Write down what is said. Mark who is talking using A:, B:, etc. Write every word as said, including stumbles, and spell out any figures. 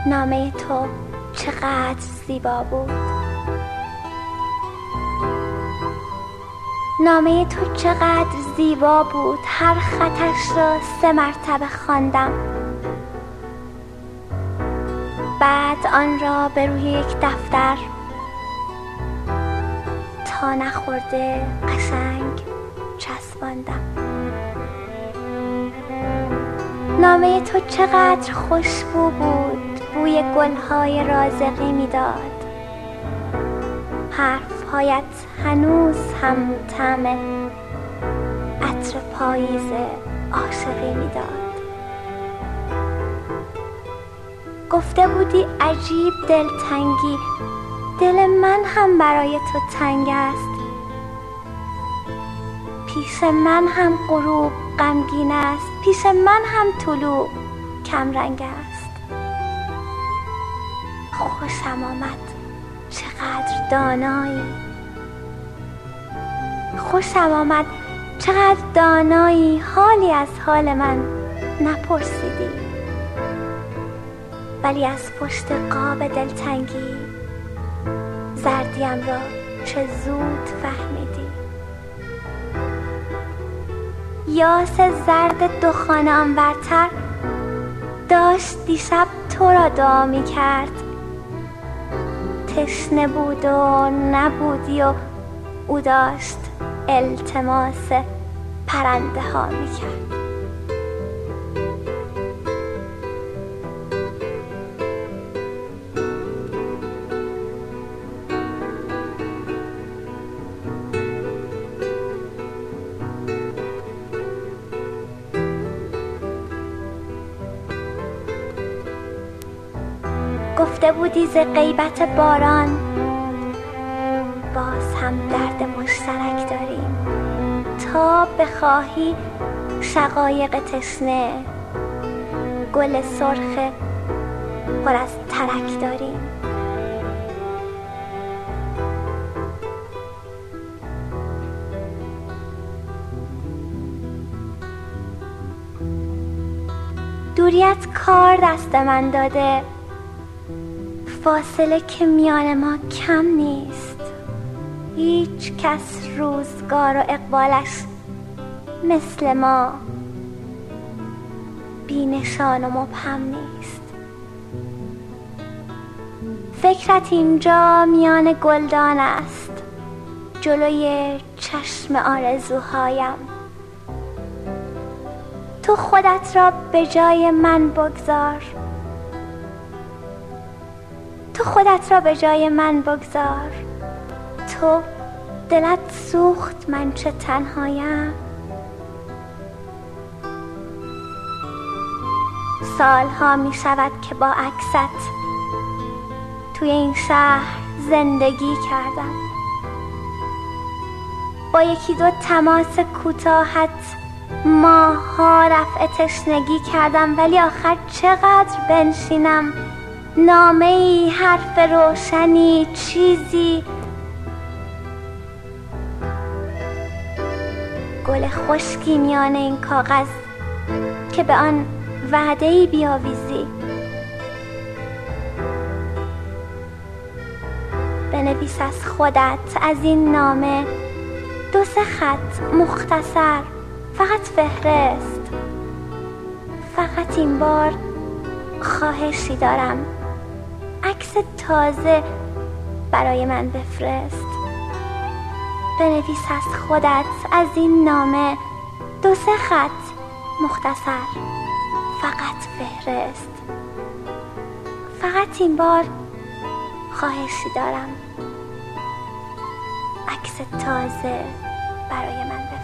A: نامه تو چقدر زیبا بود. نامه تو چقدر زیبا بود. هر خطش را سه مرتبه خواندم، بعد آن را به روی یک دفتر تا نخورده قشنگ چسباندم. نامه تو چقدر خوشبو بود. بوی گلهای رازقی میداد. حرفهایت هنوز هم طعم عطر پاییز عاشقی میداد. گفته بودی عجیب دلتنگی، دل من هم برای تو تنگ است. پیش من هم غروب غمگین است، پیش من هم طلوع کم رنگ است. خوشم آمد چقدر دانایی، خوشم آمد چقدر دانایی. حالی از حال من نپرسیدی، ولی از پشت قاب دلتنگی زردیم را چه زود فهمیدی. یاس زرد دخانه آنورتر داشت دیشب تو را دعا می کرد. تشنه بود و نبودی و او داشت التماس پرنده ها می کرد. گفته بودی ز غیبت باران باز هم درد مشترک داریم. تا بخواهی شقایق تشنه گل سرخ پر از ترک داریم. دوریت کار دست من داده، فاصله که میان ما کم نیست. هیچ کس روزگار و اقبالش مثل ما بی نشان و مبهم نیست. فکرت اینجا میان گلدان است، جلوی چشم آرزوهایم. تو خودت را به جای من بگذار، تو خودت را به جای من بگذار. تو دلت سوخت من چه تنهایم. سالها می شود که با عکست توی این شهر زندگی کردم. با یکی دو تماس کوتاهت ماها رفع تشنگی کردم، ولی آخر چقدر بنشینم؟ نامه‌ای، حرف روشنی، چیزی. گل خشکی میان این کاغذ که به آن وعده‌ای بیاویزی. بنویس از خودت از این نامه دو سه خط مختصر، فقط فهرست. فقط این بار خواهشی دارم، عکس تازه برای من بفرست. بنویس از خودت از این نامه دو سه خط مختصر، فقط فهرست. فقط این بار خواهشی دارم، عکس تازه برای من بفرست.